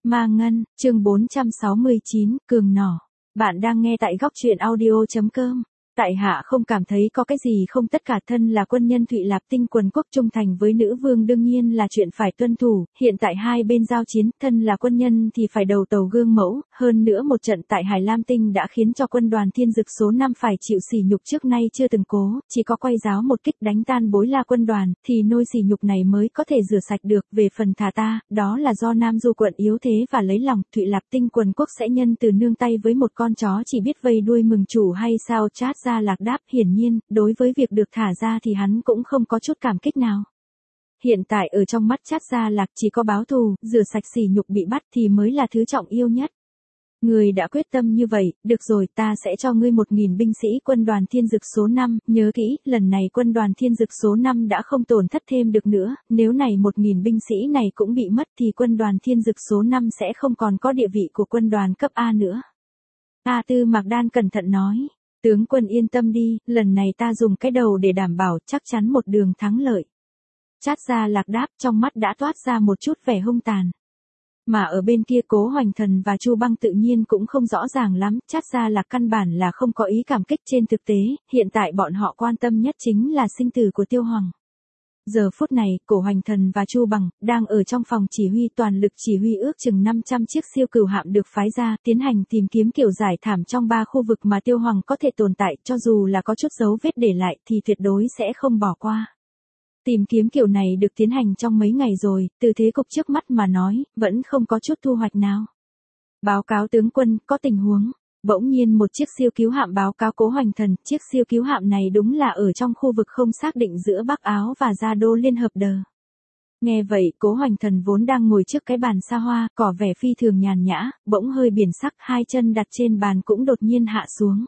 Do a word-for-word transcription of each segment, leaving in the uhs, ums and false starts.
Ma Ngân, chương bốn trăm sáu mươi chín, Cường Nỏ. Bạn đang nghe tại góc truyện audio.com. Tại hạ không cảm thấy có cái gì không, tất cả thân là quân nhân Thụy Lạp Tinh quần quốc trung thành với nữ vương đương nhiên là chuyện phải tuân thủ, hiện tại hai bên giao chiến, thân là quân nhân thì phải đầu tàu gương mẫu, hơn nữa một trận tại Hải Lam Tinh đã khiến cho quân đoàn Thiên Dực số năm phải chịu sỉ nhục trước nay chưa từng cố, chỉ có quay giáo một kích đánh tan Bối La quân đoàn, thì nôi sỉ nhục này mới có thể rửa sạch được. Về phần thả ta, đó là do Nam Du quận yếu thế và lấy lòng, Thụy Lạp Tinh quần quốc sẽ nhân từ nương tay với một con chó chỉ biết vây đuôi mừng chủ hay sao? Chát Gia Lạc đáp, hiển nhiên, đối với việc được thả ra thì hắn cũng không có chút cảm kích nào. Hiện tại ở trong mắt Chát Gia Lạc chỉ có báo thù, rửa sạch sỉ nhục bị bắt thì mới là thứ trọng yêu nhất. Người đã quyết tâm như vậy, được rồi, ta sẽ cho ngươi một nghìn binh sĩ quân đoàn Thiên Dực số năm, nhớ kỹ, lần này quân đoàn Thiên Dực số năm đã không tổn thất thêm được nữa, nếu này một nghìn binh sĩ này cũng bị mất thì quân đoàn Thiên Dực số năm sẽ không còn có địa vị của quân đoàn cấp A nữa. A Tư Mạc Đan cẩn thận nói. Tướng quân yên tâm đi, lần này ta dùng cái đầu để đảm bảo chắc chắn một đường thắng lợi. Chát Gia Lạc đáp, trong mắt đã toát ra một chút vẻ hung tàn. Mà ở bên kia Cố Hoành Thần và Chu Băng tự nhiên cũng không rõ ràng lắm, Chát Gia Lạc căn bản là không có ý cảm kích. Trên thực tế, hiện tại bọn họ quan tâm nhất chính là sinh tử của Tiêu Hoàng. Giờ phút này, Cố Hoành Thần và Chu Bằng đang ở trong phòng chỉ huy, toàn lực chỉ huy, ước chừng năm trăm chiếc siêu cừu hạm được phái ra, tiến hành tìm kiếm kiểu giải thảm trong ba khu vực mà Tiêu Hoàng có thể tồn tại, cho dù là có chút dấu vết để lại thì tuyệt đối sẽ không bỏ qua. Tìm kiếm kiểu này được tiến hành trong mấy ngày rồi, từ thế cục trước mắt mà nói, vẫn không có chút thu hoạch nào. Báo cáo tướng quân, có tình huống. Bỗng nhiên một chiếc siêu cứu hạm báo cáo Cố Hoành Thần, chiếc siêu cứu hạm này đúng là ở trong khu vực không xác định giữa Bắc Áo và Gia Đô Liên Hợp Đờ. Nghe vậy, Cố Hoành Thần vốn đang ngồi trước cái bàn xa hoa, cỏ vẻ phi thường nhàn nhã, bỗng hơi biển sắc, hai chân đặt trên bàn cũng đột nhiên hạ xuống.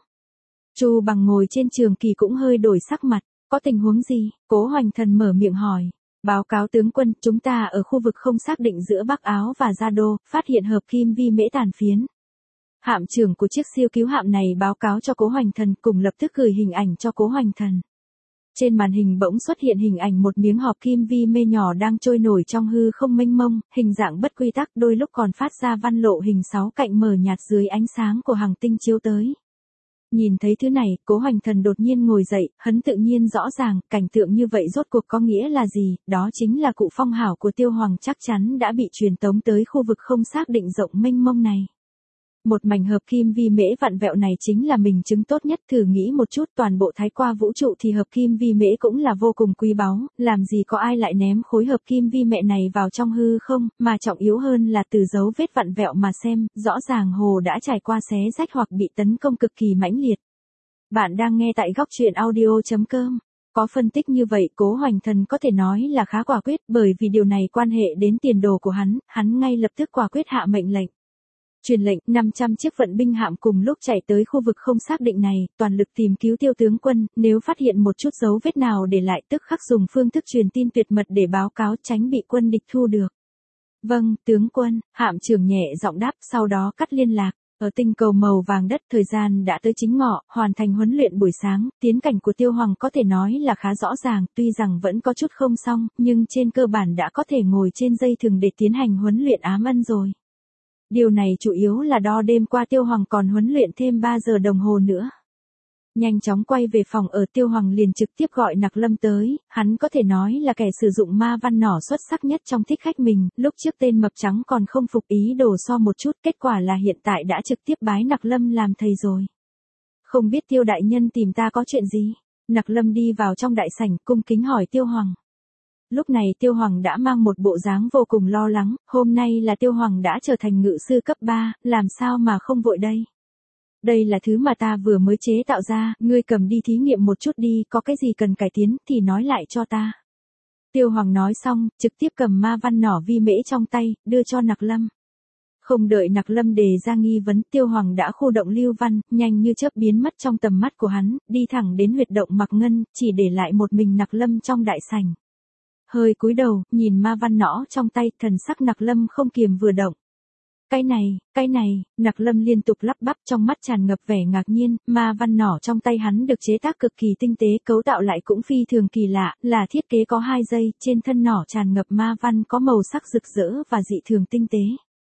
Chu Bằng ngồi trên trường kỳ cũng hơi đổi sắc mặt, có tình huống gì? Cố Hoành Thần mở miệng hỏi. Báo cáo tướng quân, chúng ta ở khu vực không xác định giữa Bắc Áo và Gia Đô, phát hiện hợp kim vi mễ tàn phiến. Hạm trưởng của chiếc siêu cứu hạm này báo cáo cho Cố Hoành Thần, cùng lập tức gửi hình ảnh cho Cố Hoành Thần. Trên màn hình bỗng xuất hiện hình ảnh một miếng hợp kim vi mê nhỏ đang trôi nổi trong hư không mênh mông, hình dạng bất quy tắc, đôi lúc còn phát ra văn lộ hình sáu cạnh mờ nhạt dưới ánh sáng của hành tinh chiếu tới. Nhìn thấy thứ này, Cố Hoành Thần đột nhiên ngồi dậy, hắn tự nhiên rõ ràng, cảnh tượng như vậy rốt cuộc có nghĩa là gì, đó chính là cụ phong hảo của Tiêu Hoàng chắc chắn đã bị truyền tống tới khu vực không xác định rộng mênh mông này. Một mảnh hợp kim vi mễ vặn vẹo này chính là mình chứng tốt nhất, thử nghĩ một chút, toàn bộ thái qua vũ trụ thì hợp kim vi mễ cũng là vô cùng quý báu, làm gì có ai lại ném khối hợp kim vi mễ này vào trong hư không, mà trọng yếu hơn là từ dấu vết vặn vẹo mà xem, rõ ràng hồ đã trải qua xé rách hoặc bị tấn công cực kỳ mãnh liệt. Bạn đang nghe tại góc truyện audio.com. Có phân tích như vậy, Cố Hoành Thần có thể nói là khá quả quyết, bởi vì điều này quan hệ đến tiền đồ của hắn, hắn ngay lập tức quả quyết hạ mệnh lệnh. Truyền lệnh, năm trăm chiếc vận binh hạm cùng lúc chạy tới khu vực không xác định này, toàn lực tìm cứu Tiêu tướng quân, nếu phát hiện một chút dấu vết nào để lại tức khắc dùng phương thức truyền tin tuyệt mật để báo cáo, tránh bị quân địch thu được. Vâng, tướng quân, hạm trưởng nhẹ giọng đáp, sau đó cắt liên lạc. Ở tinh cầu màu vàng đất, thời gian đã tới chính ngọ, hoàn thành huấn luyện buổi sáng, tiến cảnh của Tiêu Hoàng có thể nói là khá rõ ràng, tuy rằng vẫn có chút không xong, nhưng trên cơ bản đã có thể ngồi trên dây thừng để tiến hành huấn luyện ám ân rồi. Điều này chủ yếu là do đêm qua Tiêu Hoàng còn huấn luyện thêm ba giờ đồng hồ nữa. Nhanh chóng quay về phòng ở, Tiêu Hoàng liền trực tiếp gọi Nặc Lâm tới, hắn có thể nói là kẻ sử dụng ma văn nỏ xuất sắc nhất trong thích khách mình, lúc trước tên mập trắng còn không phục ý đồ so một chút, kết quả là hiện tại đã trực tiếp bái Nặc Lâm làm thầy rồi. Không biết Tiêu đại nhân tìm ta có chuyện gì? Nặc Lâm đi vào trong đại sảnh, cung kính hỏi Tiêu Hoàng. Lúc này Tiêu Hoàng đã mang một bộ dáng vô cùng lo lắng, hôm nay là Tiêu Hoàng đã trở thành ngự sư cấp ba, làm sao mà không vội đây? Đây là thứ mà ta vừa mới chế tạo ra, ngươi cầm đi thí nghiệm một chút đi, có cái gì cần cải tiến thì nói lại cho ta. Tiêu Hoàng nói xong, trực tiếp cầm ma văn nỏ vi mễ trong tay, đưa cho Nặc Lâm. Không đợi Nặc Lâm đề ra nghi vấn, Tiêu Hoàng đã khu động lưu văn, nhanh như chớp biến mất trong tầm mắt của hắn, đi thẳng đến huyệt động Mạc Ngân, chỉ để lại một mình Nặc Lâm trong đại sảnh. Hơi cúi đầu, nhìn ma văn nỏ trong tay, thần sắc Nặc Lâm không kiềm vừa động. Cái này, cái này, Nặc Lâm liên tục lắp bắp, trong mắt tràn ngập vẻ ngạc nhiên, ma văn nỏ trong tay hắn được chế tác cực kỳ tinh tế, cấu tạo lại cũng phi thường kỳ lạ, là thiết kế có hai dây, trên thân nỏ tràn ngập ma văn có màu sắc rực rỡ và dị thường tinh tế.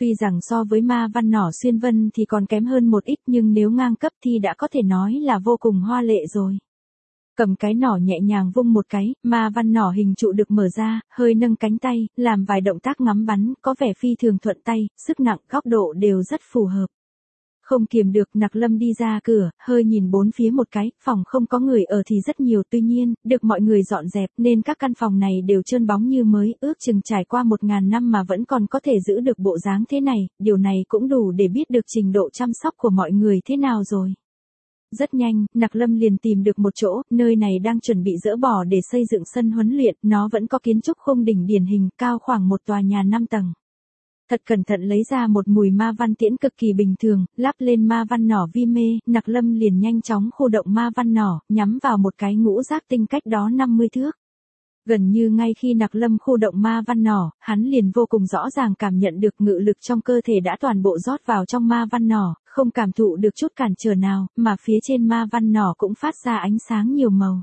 Tuy rằng so với ma văn nỏ xuyên vân thì còn kém hơn một ít nhưng nếu ngang cấp thì đã có thể nói là vô cùng hoa lệ rồi. Cầm cái nỏ nhẹ nhàng vung một cái, ma văn nỏ hình trụ được mở ra, hơi nâng cánh tay, làm vài động tác ngắm bắn, có vẻ phi thường thuận tay, sức nặng, góc độ đều rất phù hợp. Không kiềm được, Nặc Lâm đi ra cửa, hơi nhìn bốn phía một cái, phòng không có người ở thì rất nhiều, tuy nhiên, được mọi người dọn dẹp nên các căn phòng này đều trơn bóng như mới, ước chừng trải qua một ngàn năm mà vẫn còn có thể giữ được bộ dáng thế này, điều này cũng đủ để biết được trình độ chăm sóc của mọi người thế nào rồi. Rất nhanh, Nặc Lâm liền tìm được một chỗ, nơi này đang chuẩn bị dỡ bỏ để xây dựng sân huấn luyện, nó vẫn có kiến trúc khung đỉnh điển hình, cao khoảng một tòa nhà năm tầng. Thật cẩn thận lấy ra một mùi ma văn tiễn cực kỳ bình thường, lắp lên ma văn nỏ vi mê, Nặc Lâm liền nhanh chóng khu động ma văn nỏ, nhắm vào một cái ngũ giác tinh cách đó năm mươi thước. Gần như ngay khi Nặc Lâm khu động ma văn nỏ, hắn liền vô cùng rõ ràng cảm nhận được ngự lực trong cơ thể đã toàn bộ rót vào trong ma văn nỏ, không cảm thụ được chút cản trở nào, mà phía trên ma văn nỏ cũng phát ra ánh sáng nhiều màu.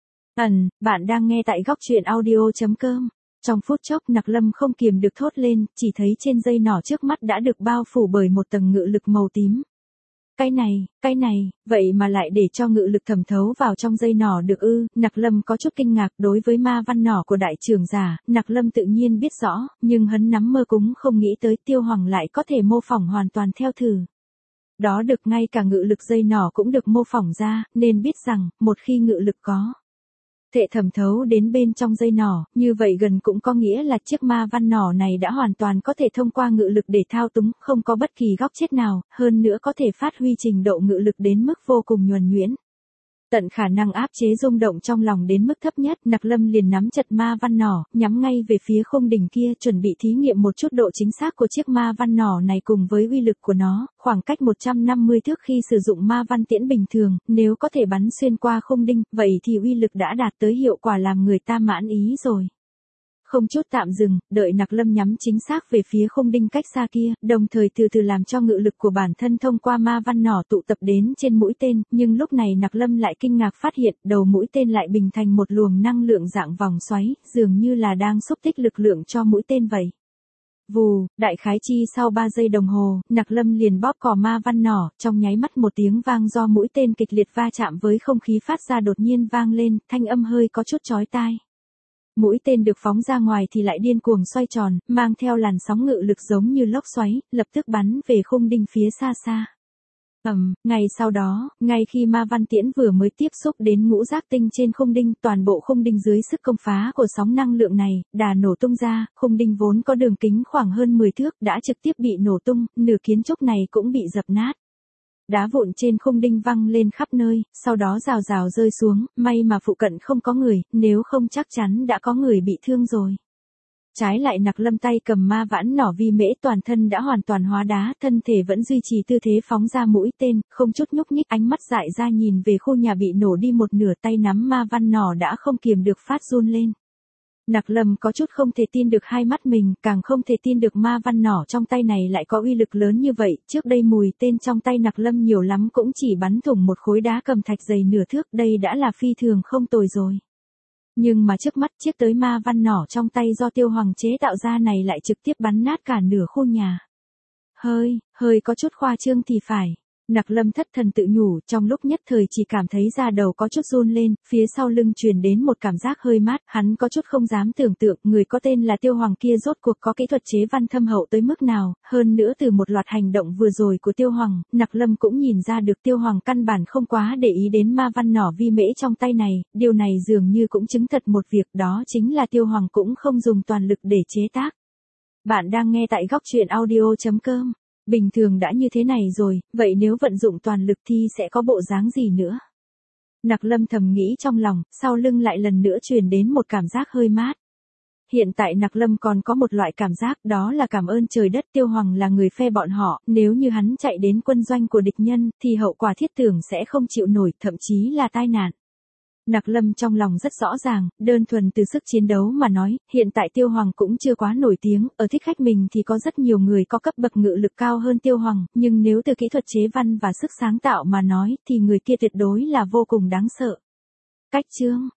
Ẩn, bạn đang nghe tại góc truyện audio chấm com. Trong phút chốc Nặc Lâm không kiềm được thốt lên, chỉ thấy trên dây nỏ trước mắt đã được bao phủ bởi một tầng ngự lực màu tím. Cái này, cái này, vậy mà lại để cho ngự lực thẩm thấu vào trong dây nỏ được ư? Nặc Lâm có chút kinh ngạc đối với ma văn nỏ của đại trưởng giả, Nặc Lâm tự nhiên biết rõ, nhưng hắn nắm mơ cũng không nghĩ tới Tiêu Hoàng lại có thể mô phỏng hoàn toàn theo thử. Đó được ngay cả ngự lực dây nỏ cũng được mô phỏng ra, nên biết rằng, một khi ngự lực có thể thẩm thấu đến bên trong dây nỏ, như vậy gần cũng có nghĩa là chiếc ma văn nỏ này đã hoàn toàn có thể thông qua ngự lực để thao túng, không có bất kỳ góc chết nào, hơn nữa có thể phát huy trình độ ngự lực đến mức vô cùng nhuần nhuyễn. Tận khả năng áp chế rung động trong lòng đến mức thấp nhất, Nặc Lâm liền nắm chặt ma văn nỏ, nhắm ngay về phía khung đỉnh kia, chuẩn bị thí nghiệm một chút độ chính xác của chiếc ma văn nỏ này cùng với uy lực của nó, khoảng cách một trăm năm mươi thước khi sử dụng ma văn tiễn bình thường, nếu có thể bắn xuyên qua khung đinh, vậy thì uy lực đã đạt tới hiệu quả làm người ta mãn ý rồi. Không chút tạm dừng, đợi Nặc Lâm nhắm chính xác về phía khung đinh cách xa kia, đồng thời từ từ làm cho ngự lực của bản thân thông qua ma văn nỏ tụ tập đến trên mũi tên, nhưng lúc này Nặc Lâm lại kinh ngạc phát hiện, đầu mũi tên lại bình thành một luồng năng lượng dạng vòng xoáy, dường như là đang xúc tích lực lượng cho mũi tên vậy. Vù, đại khái chi sau ba giây đồng hồ, Nặc Lâm liền bóp cò ma văn nỏ, trong nháy mắt một tiếng vang do mũi tên kịch liệt va chạm với không khí phát ra đột nhiên vang lên, thanh âm hơi có chút chói tai. Mũi tên được phóng ra ngoài thì lại điên cuồng xoay tròn, mang theo làn sóng ngự lực giống như lốc xoáy, lập tức bắn về khung đinh phía xa xa. Ầm, um, ngay sau đó, ngay khi ma văn tiễn vừa mới tiếp xúc đến ngũ giác tinh trên khung đinh, toàn bộ khung đinh dưới sức công phá của sóng năng lượng này, đà nổ tung ra, khung đinh vốn có đường kính khoảng hơn mười thước đã trực tiếp bị nổ tung, nửa kiến trúc này cũng bị dập nát. Đá vụn trên khung đinh văng lên khắp nơi, sau đó rào rào rơi xuống, may mà phụ cận không có người, nếu không chắc chắn đã có người bị thương rồi. Trái lại Nặc Lâm tay cầm ma vãn nỏ vi mễ toàn thân đã hoàn toàn hóa đá, thân thể vẫn duy trì tư thế phóng ra mũi tên, không chút nhúc nhích, ánh mắt dại ra nhìn về khu nhà bị nổ đi một nửa, tay nắm ma văn nỏ đã không kiềm được phát run lên. Nặc Lâm có chút không thể tin được hai mắt mình, càng không thể tin được ma văn nỏ trong tay này lại có uy lực lớn như vậy, trước đây mùi tên trong tay Nặc Lâm nhiều lắm cũng chỉ bắn thủng một khối đá cầm thạch dày nửa thước, đây đã là phi thường không tồi rồi. Nhưng mà trước mắt chiếc tới ma văn nỏ trong tay do Tiêu Hoàng chế tạo ra này lại trực tiếp bắn nát cả nửa khu nhà. Hơi, hơi có chút khoa trương thì phải. Nặc Lâm thất thần tự nhủ, trong lúc nhất thời chỉ cảm thấy da đầu có chút run lên, phía sau lưng truyền đến một cảm giác hơi mát, hắn có chút không dám tưởng tượng, người có tên là Tiêu Hoàng kia rốt cuộc có kỹ thuật chế văn thâm hậu tới mức nào, hơn nữa từ một loạt hành động vừa rồi của Tiêu Hoàng, Nặc Lâm cũng nhìn ra được Tiêu Hoàng căn bản không quá để ý đến ma văn nỏ vi mễ trong tay này, điều này dường như cũng chứng thật một việc, đó chính là Tiêu Hoàng cũng không dùng toàn lực để chế tác. Bạn đang nghe tại góc truyện audio chấm com. Bình thường đã như thế này rồi, vậy nếu vận dụng toàn lực thì sẽ có bộ dáng gì nữa? Nặc Lâm thầm nghĩ trong lòng, sau lưng lại lần nữa truyền đến một cảm giác hơi mát. Hiện tại Nặc Lâm còn có một loại cảm giác, đó là cảm ơn trời đất, Tiêu Hoàng là người phe bọn họ, nếu như hắn chạy đến quân doanh của địch nhân, thì hậu quả thiết tưởng sẽ không chịu nổi, thậm chí là tai nạn. Nặc Lâm trong lòng rất rõ ràng, đơn thuần từ sức chiến đấu mà nói, hiện tại Tiêu Hoàng cũng chưa quá nổi tiếng, ở thích khách mình thì có rất nhiều người có cấp bậc ngự lực cao hơn Tiêu Hoàng, nhưng nếu từ kỹ thuật chế văn và sức sáng tạo mà nói, thì người kia tuyệt đối là vô cùng đáng sợ. Cách chương